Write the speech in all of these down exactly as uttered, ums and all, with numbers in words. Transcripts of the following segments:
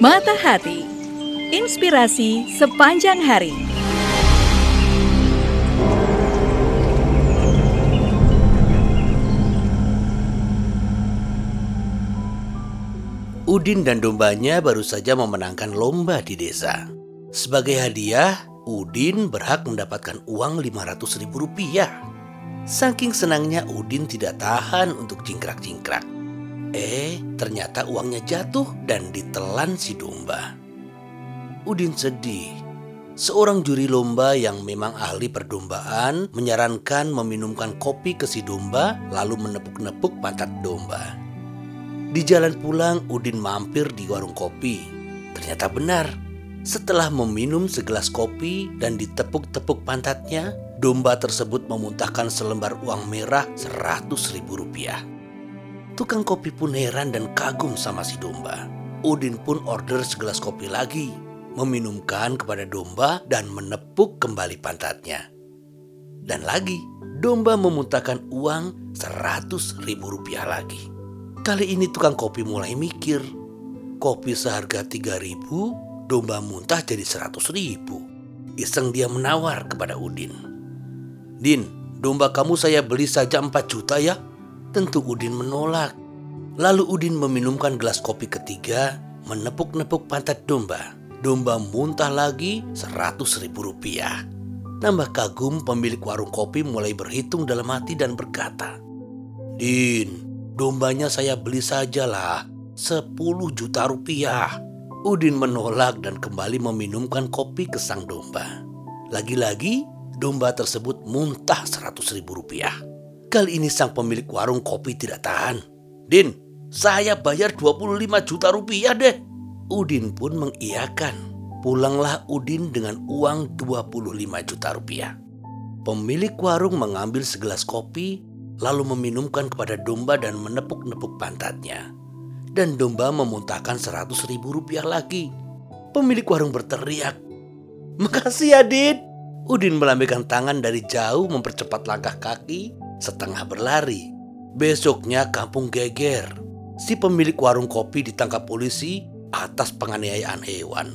Mata Hati, inspirasi sepanjang hari. Udin dan dombanya baru saja memenangkan lomba di desa. Sebagai hadiah, Udin berhak mendapatkan uang lima ratus ribu rupiah. Saking senangnya Udin tidak tahan untuk cingkrak-cingkrak. Eh, ternyata uangnya jatuh dan ditelan si domba. Udin sedih. Seorang juri lomba yang memang ahli perdombaan menyarankan meminumkan kopi ke si domba lalu menepuk-nepuk pantat domba. Di jalan pulang, Udin mampir di warung kopi. Ternyata benar, setelah meminum segelas kopi dan ditepuk-tepuk pantatnya, domba tersebut memuntahkan selembar uang merah seratus ribu rupiah. Tukang kopi pun heran dan kagum sama si domba. Udin pun order segelas kopi lagi, meminumkan kepada domba dan menepuk kembali pantatnya. Dan lagi, domba memuntahkan uang seratus ribu rupiah lagi. Kali ini tukang kopi mulai mikir, kopi seharga tiga ribu, domba muntah jadi seratus ribu. Iseng dia menawar kepada Udin. Din, domba kamu saya beli saja empat juta ya? Tentu Udin menolak. Lalu Udin meminumkan gelas kopi ketiga, menepuk-nepuk pantat domba. Domba muntah lagi seratus ribu rupiah. Nambah kagum, pemilik warung kopi mulai berhitung dalam hati dan berkata, Din, dombanya saya beli sajalah, sepuluh juta rupiah. Udin menolak dan kembali meminumkan kopi ke sang domba. Lagi-lagi, domba tersebut muntah seratus ribu rupiah. Kali ini sang pemilik warung kopi tidak tahan. Din, saya bayar dua puluh lima juta rupiah deh. Udin pun mengiyakan. Pulanglah Udin dengan uang dua puluh lima juta rupiah. Pemilik warung mengambil segelas kopi, lalu meminumkan kepada domba dan menepuk-nepuk pantatnya. Dan domba memuntahkan seratus ribu rupiah lagi. Pemilik warung berteriak, Makasih ya, Din. Udin melambaikan tangan dari jauh mempercepat langkah kaki, setengah berlari. Besoknya kampung geger. Si pemilik warung kopi ditangkap polisi atas penganiayaan hewan.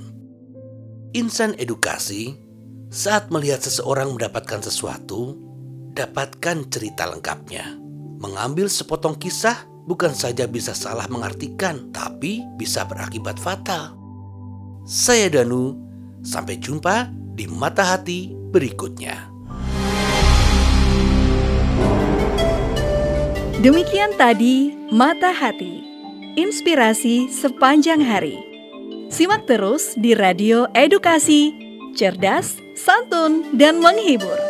Insan edukasi, saat melihat seseorang mendapatkan sesuatu, dapatkan cerita lengkapnya. Mengambil sepotong kisah bukan saja bisa salah mengartikan, tapi bisa berakibat fatal. Saya Danu, sampai jumpa di Mata Hati berikutnya. Demikian tadi Mata Hati, inspirasi sepanjang hari. Simak terus di Radio Edukasi, cerdas, santun, dan menghibur.